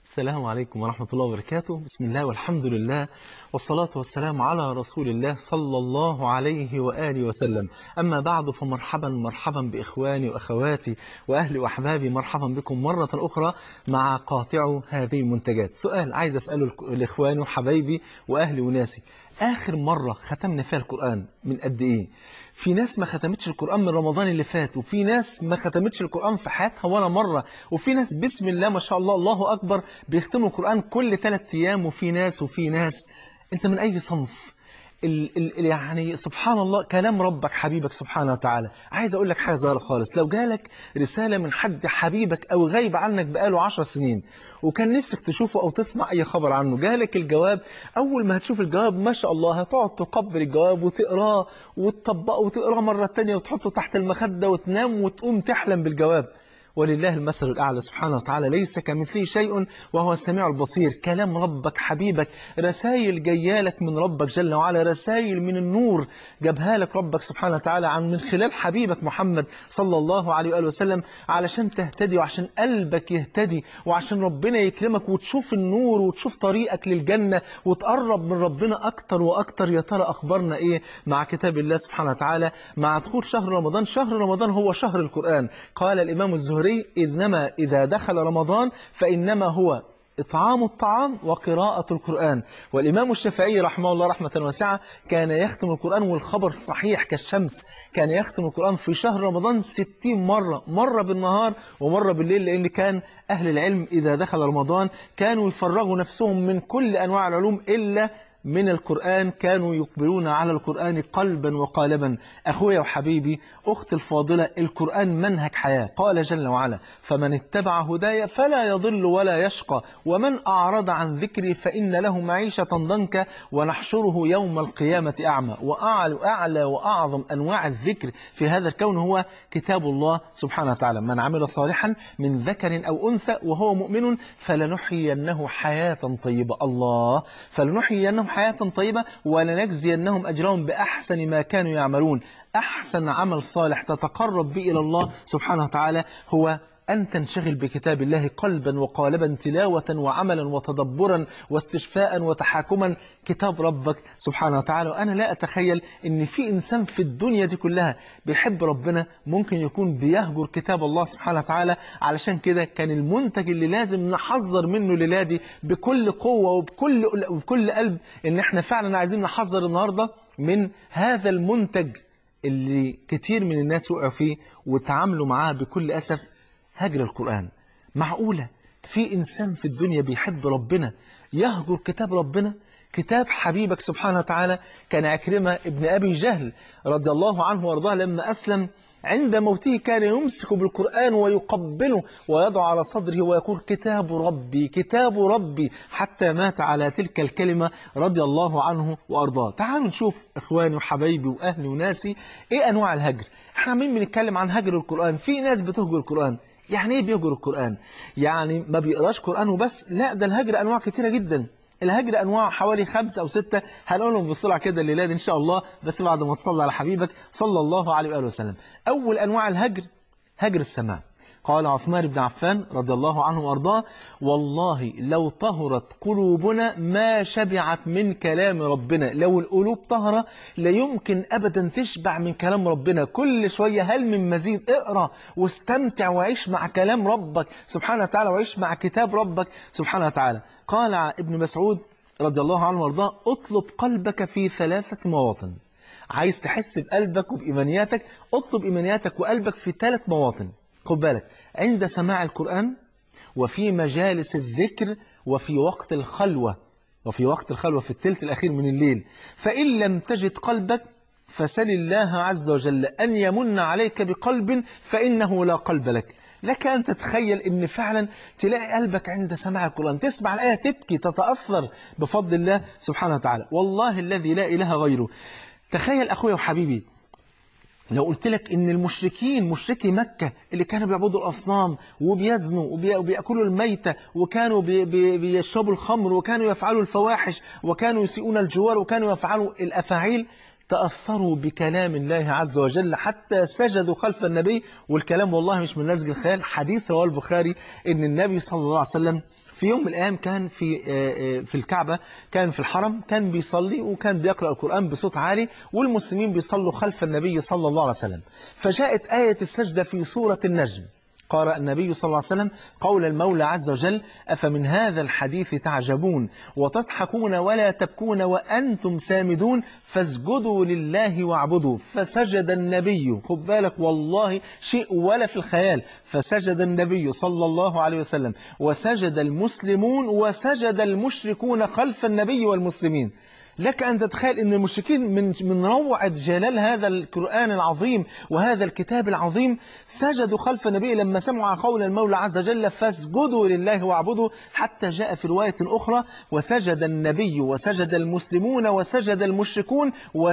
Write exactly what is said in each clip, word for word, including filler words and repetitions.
السلام عليكم ورحمة الله وبركاته. بسم الله والحمد لله والصلاة والسلام على رسول الله صلى الله عليه وآله وسلم. أما بعد، فمرحبا مرحبا بإخواني وأخواتي وأهلي وأحبابي، مرحبا بكم مرة أخرى مع قاطع هذه المنتجات. سؤال عايز أسأله لإخواني وحبايبي وأهلي وناسي: آخر مرة ختمنا فيها القرآن من قد إيه؟ في ناس ما ختمتش القرآن من رمضان اللي فات، وفي ناس ما ختمتش القرآن في حياتها ولا مرة، وفي ناس بسم الله ما شاء الله الله أكبر بيختموا القرآن كل ثلاث أيام، وفي ناس وفي ناس. أنت من أي صنف؟ ال ال يعني سبحان الله، كلام ربك حبيبك سبحانه وتعالى. عايز أقول لك حاجة صغيرة خالص: لو جالك رسالة من حد حبيبك أو غايب عنك بقاله عشر سنين وكان نفسك تشوفه أو تسمع أي خبر عنه، جالك الجواب، أول ما هتشوف الجواب ما شاء الله هتقعد تقبل الجواب وتقراه وتطبقه وتقراه مرة تانية وتحطه تحت المخدة وتنام وتقوم تحلم بالجواب. ولله المثل الأعلى سبحانه وتعالى، ليس كمثله شيء وهو السميع البصير. كلام ربك حبيبك، رسائل جايالك من ربك جل وعلا، رسائل من النور جابها لك ربك سبحانه وتعالى عن من خلال حبيبك محمد صلى الله عليه وآله وسلم، علشان تهتدي وعشان قلبك يهتدي وعشان ربنا يكرمك وتشوف النور وتشوف طريقك للجنة وتقرب من ربنا أكتر وأكتر. يا ترى أخبارنا إيه مع كتاب الله سبحانه وتعالى مع دخول شهر رمضان؟ شهر رمضان هو شهر القرآن. قال الإمام الزهري: إنما إذا دخل رمضان فإنما هو إطعام الطعام وقراءة القرآن. والإمام الشافعي رحمه الله رحمة واسعة كان يختم القرآن، والخبر صحيح كالشمس، كان يختم القرآن في شهر رمضان ستين مرة، مرة بالنهار ومرة بالليل، لأن كان أهل العلم إذا دخل رمضان كانوا يفرغوا نفسهم من كل أنواع العلوم إلا من القرآن، كانوا يقبلون على القرآن قلبا وقالبا. أخويا وحبيبي أختي الفاضلة، القرآن منهج حياة. قال جل وعلا: فمن اتبع هدايا فلا يضل ولا يشقى ومن أعرض عن ذكري فإن له معيشة ضنكا ونحشره يوم القيامة أعمى. وأعلى أعلى وأعظم أنواع الذكر في هذا الكون هو كتاب الله سبحانه وتعالى: من عمل صالحا من ذكر أو أنثى وهو مؤمن فلنحيينه حياة طيبة. الله، فلنحيينه حياة طيبة ولنجزينهم أجرهم بأحسن ما كانوا يعملون. أحسن عمل صالح تتقرب به إلى الله سبحانه وتعالى هو أن تنشغل بكتاب الله قلبا وقالبا، تلاوة وعملا وتدبرا واستشفاء وتحاكما. كتاب ربك سبحانه وتعالى. وأنا لا أتخيل أن في إنسان في الدنيا دي كلها بيحب ربنا ممكن يكون بيهجر كتاب الله سبحانه وتعالى. علشان كده كان المنتج اللي لازم نحذر منه للادي بكل قوة وبكل, وبكل قلب، أن احنا فعلا عايزين نحذر النهاردة من هذا المنتج اللي كتير من الناس وقعوا فيه وتعاملوا معاه بكل أسف: هجر القرآن. معقولة في إنسان في الدنيا بيحب ربنا يهجر كتاب ربنا، كتاب حبيبك سبحانه وتعالى؟ كان عكرمة ابن أبي جهل رضي الله عنه وارضاه لما أسلم عند موته كان يمسك بالقرآن ويقبله ويضع على صدره ويقول: كتاب ربي كتاب ربي، حتى مات على تلك الكلمة رضي الله عنه وأرضاه. تعالوا نشوف إخواني وحبايبي وأهلي وناسي إيه أنواع الهجر. احنا عمالين بنتكلم عن هجر القرآن. في ناس بتهجر القرآن. يعني ايه بيهجر القرآن؟ يعني ما بيقراش قرآن وبس، لا، ده الهجر أنواع كتيرة جدا. الهجر أنواع حوالي خمسة أو ستة، هنقولهم بسرعة كده الليلة دي إن شاء الله، بس بعد ما تصلي على حبيبك صلى الله عليه وآله وسلم. أول أنواع الهجر هجر السماع. قال عثمان بن عفان رضي الله عنه وأرضاه: والله لو طهرت قلوبنا ما شبعت من كلام ربنا. لو القلوب طهرة لا يمكن أبدا تشبع من كلام ربنا. كل شوية هل من مزيد؟ اقرأ واستمتع وعيش مع كلام ربك سبحانه وتعالى وعيش مع كتاب ربك سبحانه وتعالى. قال ابن مسعود رضي الله عنه وأرضاه: اطلب قلبك في ثلاثة مواطن. عايز تحس بقلبك وبإيمانياتك؟ اطلب إيمانياتك وقلبك في ثلاث مواطن. خد بالك: عند سماع القرآن، وفي مجالس الذكر، وفي وقت الخلوة. وفي وقت الخلوة في الثلث الأخير من الليل. فإن لم تجد قلبك فسل الله عز وجل أن يمن عليك بقلب فإنه لا قلب لك. لك أن تتخيل أن فعلا تلاقي قلبك عند سماع القرآن، تسمع الآية تبكي تتأثر بفضل الله سبحانه وتعالى. والله الذي لا إله غيره. تخيل أخويا وحبيبي لو قلت لك إن المشركين، مشركي مكة اللي كانوا بيعبدوا الأصنام وبيزنوا وبيأكلوا الميتة وكانوا بي بي بيشربوا الخمر وكانوا يفعلوا الفواحش وكانوا يسيئون الجوار وكانوا يفعلوا الأفاعيل، تأثروا بكلام الله عز وجل حتى سجدوا خلف النبي. والكلام والله مش من نسج الخيال، حديث رواه البخاري إن النبي صلى الله عليه وسلم في يوم من الأيام كان في في الكعبة، كان في الحرم، كان بيصلي وكان بيقرأ القرآن بصوت عالي، والمسلمين بيصلوا خلف النبي صلى الله عليه وسلم. فجاءت آية السجدة في سورة النجم، قرأ النبي صلى الله عليه وسلم قول المولى عز وجل: أفمن هذا الحديث تعجبون وتضحكون ولا تبكون وأنتم سامدون فاسجدوا لله واعبدوا. فسجد النبي، خد بالك والله شيء ولا في الخيال، فسجد النبي صلى الله عليه وسلم وسجد المسلمون وسجد المشركون خلف النبي والمسلمين. لك أن تتخيل أن المشركين من من روعة جلال هذا القرآن العظيم وهذا الكتاب العظيم سجدوا خلف النبي لما سمعوا قول المولى عز وجل: فاسجدوا لله واعبدوا. حتى جاء في رواية أخرى: وسجد النبي وسجد المسلمون وسجد المشركون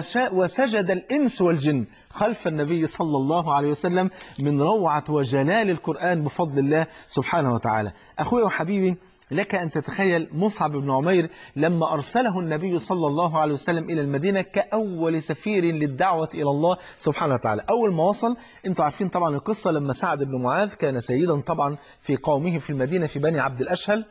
وسجد الإنس والجن خلف النبي صلى الله عليه وسلم. من روعة وجلال القرآن بفضل الله سبحانه وتعالى. أخوي وحبيبي، لك أن تتخيل مصعب بن عمير لما أرسله النبي صلى الله عليه وسلم إلى المدينة كأول سفير للدعوة إلى الله سبحانه وتعالى. أول ما وصل، أنتم عارفين طبعا القصة، لما سعد بن معاذ كان سيدا طبعا في قومه في المدينة في بني عبد الأشهل،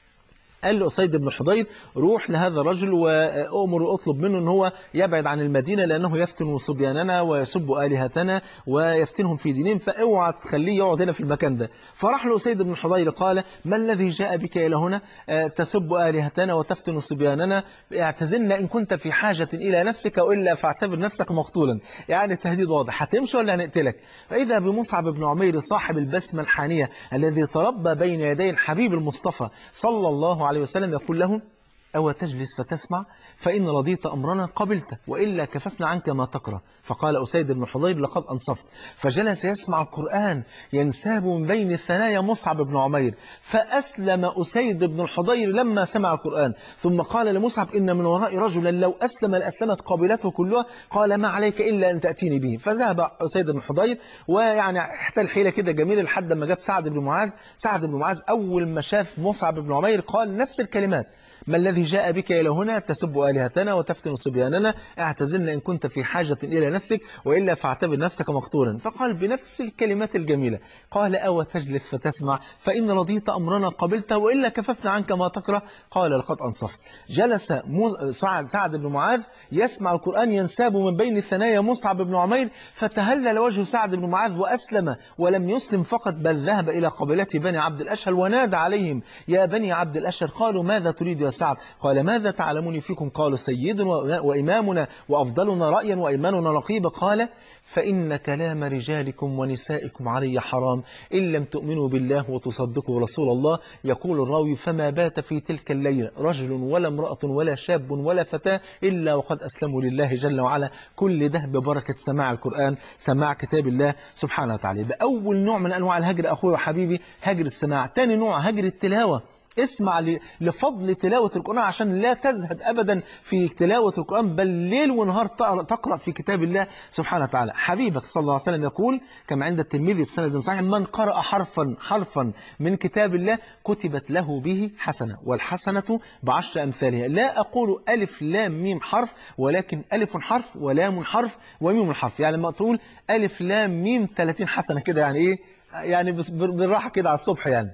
قال له أسيد بن الحضير: روح لهذا الرجل وأمر وأطلب منه أن هو يبعد عن المدينة لأنه يفتن صبياننا ويسب آلهتنا ويفتنهم في دينهم، فاوعى تخليه يقعد هنا في المكان ده. فراح له أسيد بن الحضير قال: ما الذي جاء بك إلى هنا؟ تسب آلهتنا وتفتن صبياننا، اعتزلنا إن كنت في حاجة إلى نفسك وإلا فاعتبر نفسك مقتولا. يعني التهديد واضح، هتمشي ولا هنقتلك؟ فإذا بمصعب بن عمير صاحب البسمة الحانية الذي تربى بين يدي الحبيب المصطفى صلى الله عليه وسلم يقول له: أو تجلس فتسمع فإن رضيت أمرنا قبلت وإلا كففنا عنك ما تقرأ. فقال أسيد بن حضير: لقد أنصفت. فجلس يسمع القرآن ينساب من بين الثنايا مصعب بن عمير، فأسلم أسيد بن الحضير لما سمع القرآن. ثم قال لمصعب: إن من وراء رجلا لو أسلم لأسلمت قابلته كلها. قال: ما عليك إلا أن تأتيني به. فذهب أسيد بن الحضير ويعني احتل حيلة كده جميلة لحد ما جاب سعد بن معاذ. سعد بن معاذ أول ما شاف مصعب بن عمير قال نفس الكلمات: ما الذي جاء بك إلى هنا؟ تسب آلهتنا وتفتن صبياننا، اعتزلنا إن كنت في حاجة إلى نفسك وإلا فاعتبر نفسك مقتولا. فقال بنفس الكلمات الجميلة، قال: أو تجلس فتسمع فإن رضيت أمرنا قبلت وإلا كففنا عنك ما تقرأ. قال: لقد أنصفت. جلس سعد, سعد بن معاذ يسمع القرآن ينساب من بين الثنايا مصعب بن عمير، فتهلل وجه سعد بن معاذ وأسلم، ولم يسلم فقط بل ذهب إلى قبيلة بني عبد الأشهل ونادى عليهم: يا بني عبد الأشهل. قالوا: ماذا تريد يا سعد؟ قال: ماذا تعلمون فيكم؟ قالوا: سيد وإمامنا وأفضلنا رأيا وإيماننا رقيبا. قال: فإن كلام رجالكم ونسائكم علي حرام إن لم تؤمنوا بالله وتصدقوا رسول الله. يقول الراوي: فما بات في تلك الليلة رجل ولا امرأة ولا شاب ولا فتاة إلا وقد أسلموا لله جل وعلا. كل ده ببركة سماع القرآن، سماع كتاب الله سبحانه وتعالى. بأول نوع من أنواع الهجر أخوي وحبيبي هجر السماع. تاني نوع هجر التلاوة. اسمع لفضل تلاوة القرآن عشان لا تزهد أبدا في تلاوة القرآن، بل ليل ونهار تقرأ في كتاب الله سبحانه وتعالى. حبيبك صلى الله عليه وسلم يقول كما عند الترمذي بسند صحيح: من قرأ حرفا حرفا من كتاب الله كتبت له به حسنة والحسنة بعشر أمثالها. لا أقول ألف لام ميم حرف، ولكن ألف حرف ولام حرف وميم حرف. يعني لما تقول ألف لام ميم ثلاثين حسنة كده، يعني إيه؟ يعني بالراحة كده على الصبح. يعني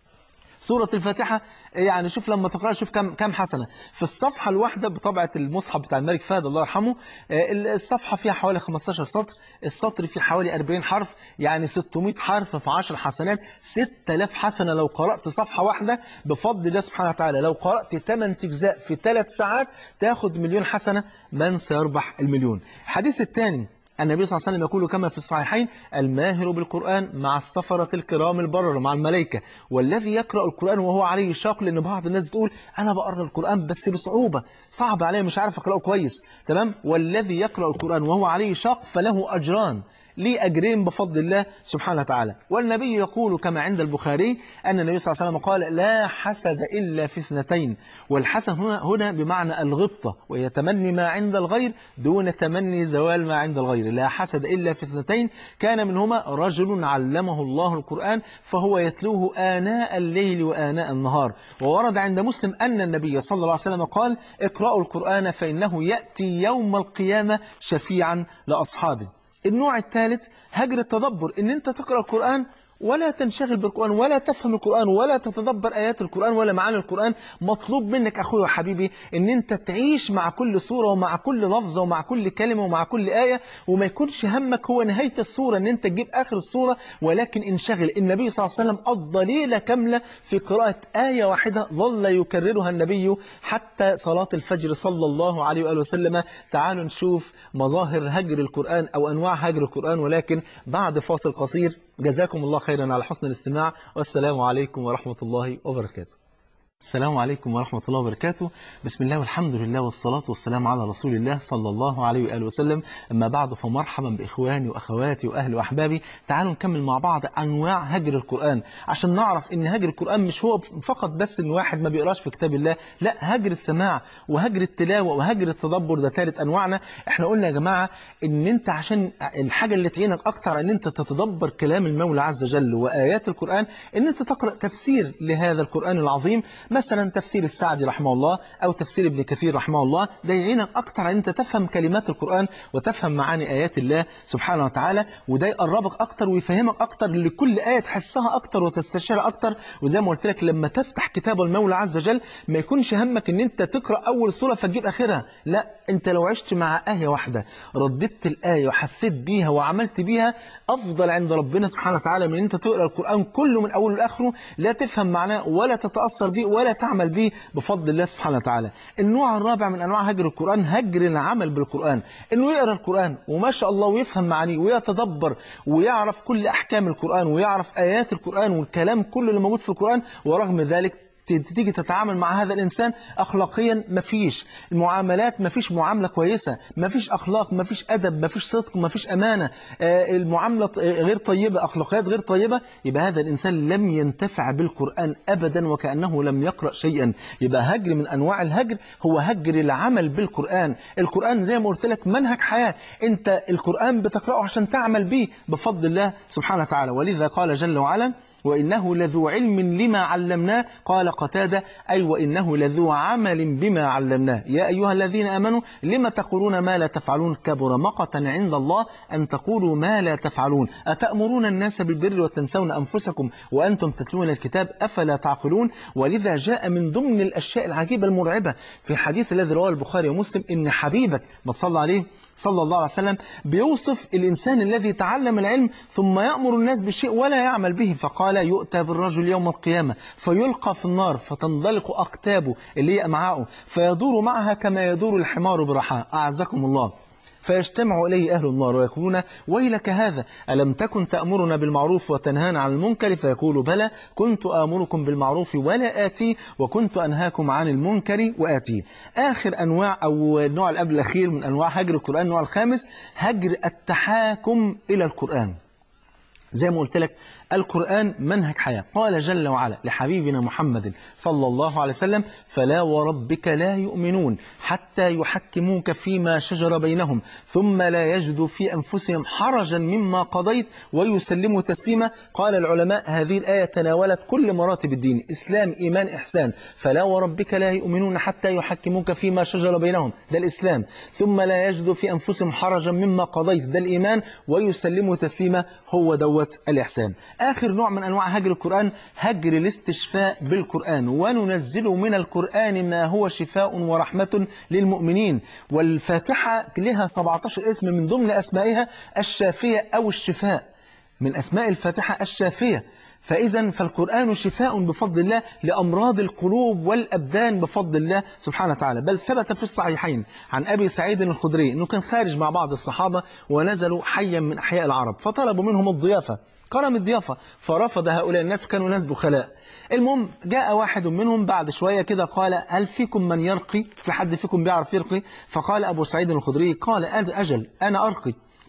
سورة الفاتحة، يعني شوف لما تقرأ شوف كم كم حسنة في الصفحة الواحدة بطبعة المصحف بتاع الملك فهد الله يرحمه. الصفحة فيها حوالي خمستاشر سطر، السطر فيه حوالي أربعين حرف، يعني ستمائة حرف في عشر حسنات، ستة آلاف حسنة لو قرأت صفحة واحدة بفضل الله سبحانه وتعالى. لو قرأت ثمانية أجزاء في ثلاث ساعات تاخد مليون حسنة. من سيربح المليون؟ الحديث الثاني النبي صلى الله عليه وسلم يقول كما في الصحيحين: الماهر بالقرآن مع السفرة الكرام البرر، مع الملائكة. والذي يقرأ القرآن وهو عليه شاق، لأن بعض الناس بتقول أنا بقرأ القرآن بس بصعوبة، صعب عليه مش عارف أقرأه كويس، تمام؟ والذي يقرأ القرآن وهو عليه شاق فله أجران. ليه أجرين بفضل الله سبحانه وتعالى. والنبي يقول كما عند البخاري أن النبي صلى الله عليه وسلم قال لا حسد إلا في اثنتين، والحسد هنا, هنا بمعنى الغبطة، ويتمني ما عند الغير دون تمني زوال ما عند الغير. لا حسد إلا في اثنتين كان منهما رجل علمه الله القرآن فهو يتلوه آناء الليل وآناء النهار. وورد عند مسلم أن النبي صلى الله عليه وسلم قال اقرأوا القرآن فإنه يأتي يوم القيامة شفيعا لأصحابه. النوع الثالث هجر التدبر، إن أنت تقرأ القرآن ولا تنشغل بالقرآن ولا تفهم القرآن ولا تتدبر آيات القرآن ولا معاني القرآن. مطلوب منك أخوي وحبيبي إن أنت تعيش مع كل سورة ومع كل لفظة ومع كل كلمة ومع كل آية، وما يكونش همك هو نهاية السورة إن أنت تجيب آخر السورة، ولكن انشغل. النبي صلى الله عليه وسلم قضى ليلة كاملة في قراءة آية واحدة ظل يكررها النبي حتى صلاة الفجر صلى الله عليه وآله وسلم. تعالوا نشوف مظاهر هجر القرآن أو أنواع هجر القرآن، ولكن بعد فاصل قصير. جزاكم الله خيرا على حسن الاستماع، والسلام عليكم ورحمة الله وبركاته. السلام عليكم ورحمة الله وبركاته. بسم الله والحمد لله والصلاة والسلام على رسول الله صلى الله عليه وآله وسلم. أما بعد فمرحبا بإخواني وأخواتي وأهلي وأحبابي. تعالوا نكمل مع بعض أنواع هجر القرآن، عشان نعرف إن هجر القرآن مش هو فقط بس إن واحد ما بيقراش في كتاب الله، لا، هجر السماع وهجر التلاوة وهجر التدبر ده ثالث أنواعنا. إحنا قلنا يا جماعة إن أنت عشان الحاجة اللي تعينك أكتر إن أنت تتدبر كلام المولى عز وجل وآيات القرآن، إن أنت تقرأ تفسير لهذا القرآن العظيم، مثلا تفسير السعدي رحمه الله أو تفسير ابن كثير رحمه الله. ده يعينك أكتر على أن أنت تفهم كلمات القرآن وتفهم معاني آيات الله سبحانه وتعالى، وده يقربك أكتر ويفهمك أكتر لكل آية تحسها أكتر وتستشعرها أكتر. وزي ما قلت لك لما تفتح كتاب المولى عز وجل ما يكونش همك أن أنت تقرأ أول سورة فتجيب آخرها، لا، أنت لو عشت مع آية واحدة رددت الآية وحسيت بيها وعملت بيها أفضل عند ربنا سبحانه وتعالى من أن أنت تقرأ القرآن كله من أوله لآخره لا تفهم معناه ولا تتأثر به ولا تعمل به بفضل الله سبحانه وتعالى. النوع الرابع من أنواع هجر القرآن هجر العمل بالقرآن، إنه يقرأ القرآن وما شاء الله ويفهم معانيه ويتدبر ويعرف كل أحكام القرآن ويعرف آيات القرآن والكلام كله اللي موجود في القرآن، ورغم ذلك تيجي تتعامل مع هذا الإنسان أخلاقيا مفيش المعاملات، مفيش معاملة كويسة، مفيش أخلاق، مفيش أدب، مفيش صدق، مفيش أمانة، آه المعاملة غير طيبة، أخلاقيات غير طيبة، يبقى هذا الإنسان لم ينتفع بالقرآن أبدا وكأنه لم يقرأ شيئا. يبقى هجر من أنواع الهجر هو هجر العمل بالقرآن. القرآن زي ما قلت لك منهج حياة، أنت القرآن بتقرأه عشان تعمل به بفضل الله سبحانه وتعالى. ولذا قال جل وعلا وإنه لذو علم لما علمناه، قال قتادة أي وإنه لذو عمل بما علمناه. يا أيها الذين آمنوا لما تقولون ما لا تفعلون كبر مقتا عند الله أن تقولوا ما لا تفعلون أتأمرون الناس بالبر وتنسون أنفسكم وأنتم تتلون الكتاب أفلا تعقلون. ولذا جاء من ضمن الأشياء العجيبة المرعبة في الحديث الذي رواه البخاري ومسلم إن حبيبك ما تصلى عليه صلى الله عليه وسلم بيوصف الإنسان الذي تعلم العلم ثم يأمر الناس بالشيء ولا يعمل به، فقال يؤتى بالرجل يوم القيامة فيلقى في النار فتنضلق أقتابه اللي هي أمعاؤه فيدور معها كما يدور الحمار برحاه، أعزكم الله، فيجتمع إليه أهل النار ويقولون ويلك هذا ألم تكن تأمرنا بالمعروف وتنهانا عن المنكر؟ فيقول بلى كنت آمركم بالمعروف ولا آتي وكنت أنهاكم عن المنكر وآتي. آخر أنواع أو النوع الأب الأخير من أنواع هجر القرآن النوع الخامس هجر التحاكم إلى القرآن. زي ما قلت لك القرآن منهج حياة. قال جل وعلا لحبيبنا محمد صلى الله عليه وسلم فلا وربك لا يؤمنون حتى يحكموك فيما شجر بينهم ثم لا يجدوا في أنفسهم حرجا مما قضيت ويسلموا تسليما. قال العلماء هذه الآية تناولت كل مراتب الدين، إسلام إيمان إحسان. فلا وربك لا يؤمنون حتى يحكموك فيما شجر بينهم، ده الإسلام، ثم لا يجدوا في أنفسهم حرجا مما قضيت، ده الإيمان، ويسلموا تسليما، هو دوت الإحسان. آخر نوع من أنواع هجر القرآن هجر الاستشفاء بالقرآن. وننزل من القرآن ما هو شفاء ورحمة للمؤمنين. والفاتحة لها سبعة عشر اسم من ضمن أسمائها الشافية أو الشفاء، من أسماء الفاتحة الشافية. فإذا فالقرآن شفاء بفضل الله لأمراض القلوب والأبدان بفضل الله سبحانه وتعالى. بل ثبت في الصحيحين عن أبي سعيد الخدري أنه كان خارج مع بعض الصحابة ونزلوا حيا من أحياء العرب فطلبوا منهم الضيافة، كرم الضيافة، فرفض هؤلاء الناس وكانوا ناس بخلاء. المهم جاء واحد منهم بعد شوية كده قال هل فيكم من يرقي؟ في حد فيكم بيعرف يرقي؟ فقال أبو سعيد الخدري قال أجل أنا أرقي.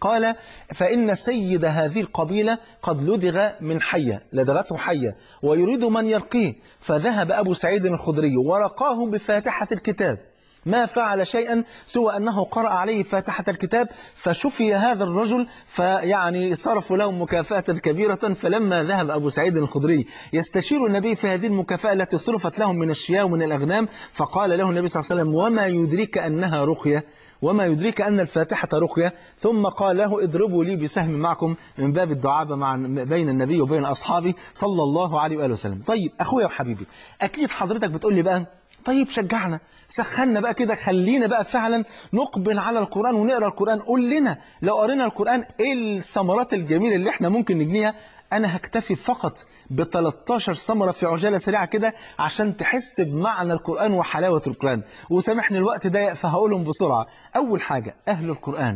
قال فإن سيد هذه القبيلة قد لدغ من حية، لدغته حية ويريد من يرقيه، فذهب أبو سعيد الخدري ورقاه بفاتحة الكتاب، ما فعل شيئا سوى أنه قرأ عليه فاتحة الكتاب فشفي هذا الرجل، فيعني صرفوا له مكافأة كبيرة. فلما ذهب أبو سعيد الخدري يستشير النبي في هذه المكافأة التي صرفت لهم من الشياه ومن الأغنام، فقال له النبي صلى الله عليه وسلم وما يدريك أنها رقية، وما يدريك أن الفاتحة رقية؟ ثم قال له اضربوا لي بسهم معكم، من باب الدعابة مع بين النبي وبين أصحابه صلى الله عليه وآله وسلم. طيب أخويا وحبيبي، أكيد حضرتك بتقول لي بقى طيب شجعنا، سخنا بقى كده، خلينا بقى فعلا نقبل على القرآن ونقرأ القرآن. قول لنا لو قرينا القرآن ايه الثمرات الجميلة اللي احنا ممكن نجنيها. أنا هكتفي فقط ب ثلاثة عشر ثمرة في عجالة سريعة كده عشان تحس بمعنى القرآن وحلاوة القرآن، وسامحني الوقت ضيق فهقولهم بسرعة. أول حاجة، أهل القرآن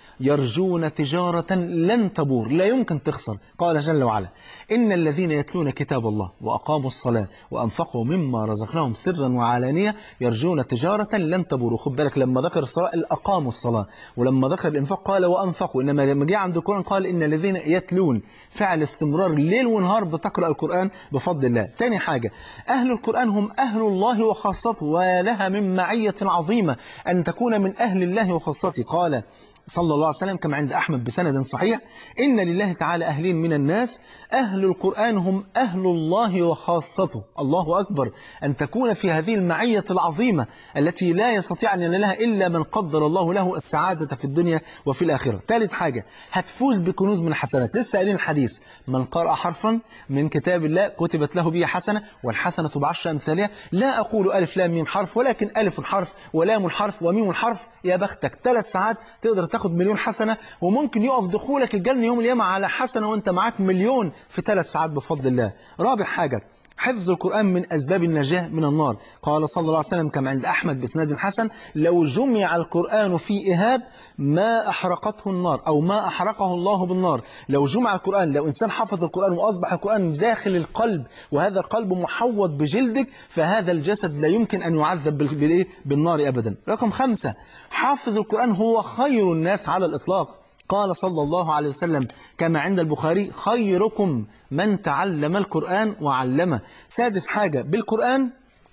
يرجون تجارة لن تبور، لا يمكن تخسر. قال جل وعلا إن الذين يتلون كتاب الله وأقاموا الصلاة وأنفقوا مما رزقناهم سرا وعلانية يرجون تجارة لن تبور. خد بالك لما ذكر الصلاة أقاموا الصلاة، ولما ذكر الإنفاق قال وأنفقوا، إنما لما جاء عند القرآن قال إن الذين يتلون، فعل استمرار ليل ونهار بتقرأ القرآن بفضل الله. تاني حاجة، أهل القرآن هم أهل الله وخاصته، ولها من معية عظيمة أن تكون من أهل الله وخاصته. قال صلى الله عليه وسلم كما عند أحمد بسند صحيح إن لله تعالى أهلين من الناس، أهل القرآن هم أهل الله وخاصته. الله أكبر أن تكون في هذه المعية العظيمة التي لا يستطيع أن ينالها إلا من قدر الله له السعادة في الدنيا وفي الآخرة. ثالث حاجة، هتفوز بكنوز من الحسنات. لسه قايلين الحديث من قرأ حرفا من كتاب الله كتبت له به حسنة والحسنة بعشر أمثالها. لا أقول ألف لام ميم حرف، ولكن ألف حرف ولام حرف وميم حرف. يا بختك، ثلاث ساعات تقدر تاخد مليون حسنة، وممكن يقف دخولك الجنة يوم القيامة على حسنة وانت معاك مليون في ثلاث ساعات بفضل الله. رابع حاجة، حفظ القرآن من أسباب النجاة من النار. قال صلى الله عليه وسلم كما عند أحمد بإسناد حسن لو جمع القرآن في إهاب ما أحرقته النار، أو ما أحرقه الله بالنار. لو جمع القرآن، لو إنسان حفظ القرآن وأصبح القرآن داخل القلب، وهذا القلب محوط بجلدك، فهذا الجسد لا يمكن أن يعذب بالنار أبدا. رقم خمسة، حافظ القرآن هو خير الناس على الإطلاق. قال صلى الله عليه وسلم كما عند البخاري خيركم من تعلم القرآن وعلمه. سادس حاجة، بالقرآن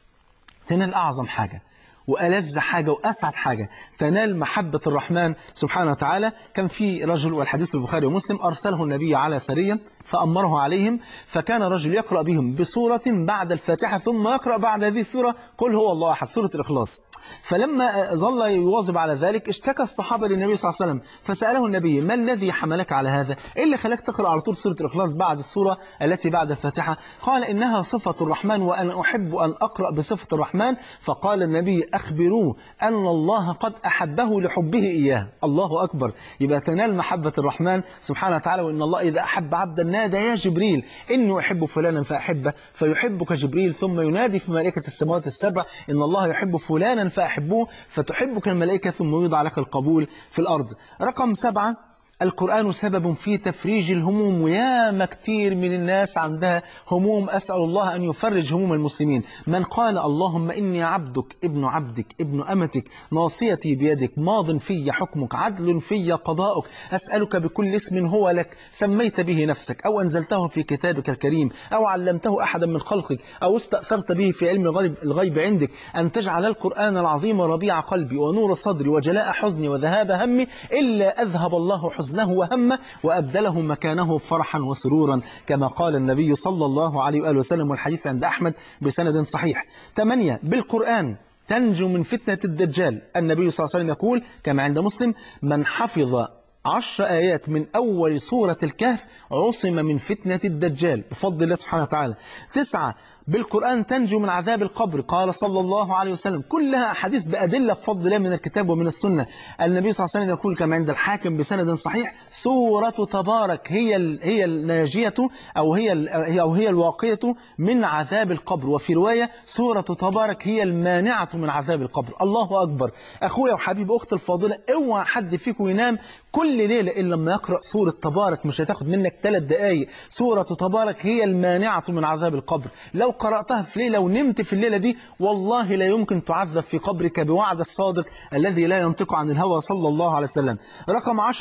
تنال أعظم حاجة وألذ حاجة وأسعد حاجة، تنال محبة الرحمن سبحانه وتعالى. كان في رجل، والحديث في البخاري ومسلم، أرسله النبي على سرية فأمره عليهم، فكان رجل يقرأ بهم بسورة بعد الفاتحة ثم يقرأ بعد هذه السورة قل هو الله أحد، سورة الإخلاص. فلما ظل يواظب على ذلك اشتكى الصحابة للنبي صلى الله عليه وسلم، فسأله النبي ما الذي حملك على هذا؟ إيه اللي خلاك تقرأ على طول سورة الإخلاص بعد السورة التي بعد الفاتحة؟ قال إنها صفة الرحمن وأنا أحب أن أقرأ بصفة الرحمن. فقال النبي أخبروه أن الله قد أحبه لحبه إياه. الله أكبر، يبقى تنال محبة الرحمن سبحانه وتعالى. وإن الله إذا أحب عبدا نادى يا جبريل إني أحب فلانا فأحبه، فيحبك جبريل، ثم ينادي في ملائكة السماوات السبع إن الله يحب فلانا فأحبوه، فتحبك الملائكة ثم يوضع لك القبول في الأرض. رقم سبعة، القرآن سبب في تفريج الهموم، وياما كتير من الناس عندها هموم، أسأل الله أن يفرج هموم المسلمين. من قال اللهم إني عبدك ابن عبدك ابن أمتك ناصيتي بيدك ماض في حكمك عدل في قضاؤك أسألك بكل اسم هو لك سميت به نفسك أو أنزلته في كتابك الكريم أو علمته أحدا من خلقك أو استأثرت به في علم الغيب عندك أن تجعل القرآن العظيم ربيع قلبي ونور صدري وجلاء حزني وذهاب همي إلا أذهب الله حزني وهمه وأبدله مكانه فرحا وسرورا كما قال النبي صلى الله عليه وآله وسلم، والحديث عند أحمد بسند صحيح. ثمانية، بالقرآن تنجو من فتنة الدجال. النبي صلى الله عليه وسلم يقول كما عند مسلم من حفظ عشر آيات من أول سورة الكهف عصم من فتنة الدجال بفضل الله سبحانه وتعالى. تسعة، بالقرآن تنجو من عذاب القبر. قال صلى الله عليه وسلم، كلها أحاديث بأدلة بفضل الله من الكتاب ومن السنة. النبي صلى الله عليه وسلم يقول كما عند الحاكم بسند صحيح سورة تبارك هي هي الناجية أو هي أو هي الواقية من عذاب القبر، وفي رواية سورة تبارك هي المانعة من عذاب القبر. الله أكبر. أخويا وحبيب أختي الفاضلة، اوعى حد فيكم ينام كل ليلة إلا لما يقرأ سورة تبارك، مش هتاخد منك ثلاث دقايق. سورة تبارك هي المانعة من عذاب القبر. لو قرأتها في ليلة ونمت في الليلة دي والله لا يمكن تعذب في قبرك بوعد الصادق الذي لا ينطق عن الهوى صلى الله عليه وسلم. رقم عشرة،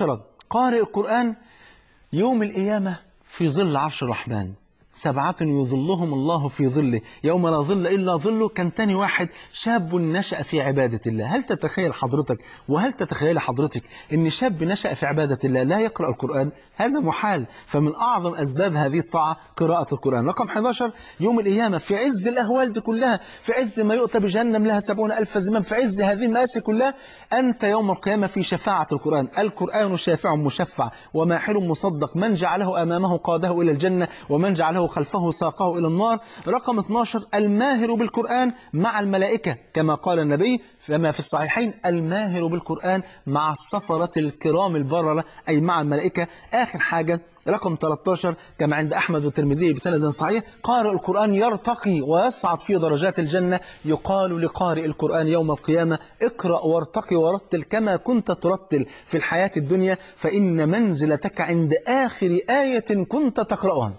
قارئ القرآن يوم القيامة في ظل عرش الرحمن، سبعة يظلهم الله في ظله يوم لا ظل إلا ظله. كان تاني واحد شاب نشأ في عبادة الله. هل تتخيل حضرتك وهل تتخيل حضرتك إن شاب نشأ في عبادة الله لا يقرأ القرآن؟ هذا محال. فمن أعظم أسباب هذه الطاعة قراءة القرآن. رقم أحد عشر يوم القيامة في عز الأهوال دي كلها، في عز ما يؤتى بجهنم لها سبعون ألف زمام، في عز هذه المآسي كلها، أنت يوم القيامة في شفاعة القرآن. القرآن شافع مشفع وماحل مصدق، من جعله أمامه قاده إلى الجنة ومن جعله خلفه ساقه إلى النار. رقم اثناشر الماهر بالقرآن مع الملائكة، كما قال النبي فيما في الصحيحين: الماهر بالقرآن مع السفرة الكرام البررة، أي مع الملائكة. آخر حاجة رقم ثلاثة عشر كما عند أحمد والترمذي بسند صحيح: قارئ القرآن يرتقي ويصعد في درجات الجنة. يقال لقارئ القرآن يوم القيامة: اقرأ وارتقي ورتل كما كنت ترتل في الحياة الدنيا، فإن منزلتك عند آخر آية كنت تقرأها.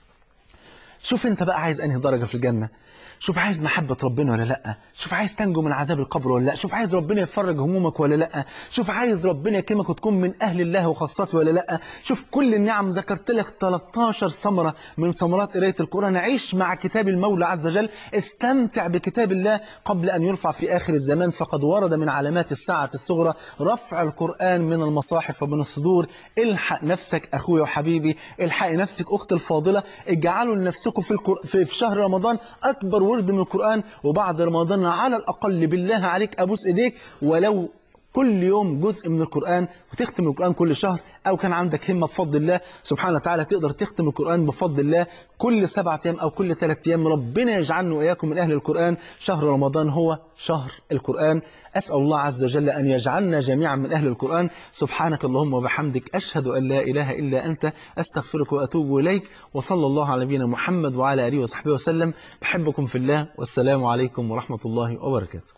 شوف انت بقى عايز انهي درجة في الجنة. شوف عايز محبة ربنا ولا لأ. شوف عايز تنجو من عذاب القبر ولا لأ. شوف عايز ربنا يفرج همومك ولا لأ. شوف عايز ربنا يكرمك وتكون من أهل الله وخاصته ولا لأ. شوف كل النعم. ذكرت لك ثلاثة عشر ثمرة من ثمرات قراءة القرآن. عيش مع كتاب المولى عز وجل، استمتع بكتاب الله قبل أن يرفع في آخر الزمان. فقد ورد من علامات الساعة الصغرى رفع القرآن من المصاحف ومن الصدور. الحق نفسك أخوي وحبيبي، الحق نفسك أختي الفاضلة. اجعلوا لنفسكم في, القر... في شهر رمضان أكبر ورد من القرآن، وبعد رمضان على الأقل بالله عليك أبوس إيديك ولو كل يوم جزء من القرآن، وتختم القرآن كل شهر. أو كان عندك همة بفضل الله سبحانه وتعالى تقدر تختم القرآن بفضل الله كل سبعة أيام أو كل ثلاثة أيام. ربنا يجعلنا وإياكم من أهل القرآن. شهر رمضان هو شهر القرآن. أسأل الله عز وجل أن يجعلنا جميعا من أهل القرآن. سبحانك اللهم وبحمدك، أشهد أن لا إله إلا أنت، أستغفرك وأتوب إليك. وصلى الله على نبينا محمد وعلى آله وصحبه وسلم. بحبكم في الله، والسلام عليكم ورحمة الله وبركاته.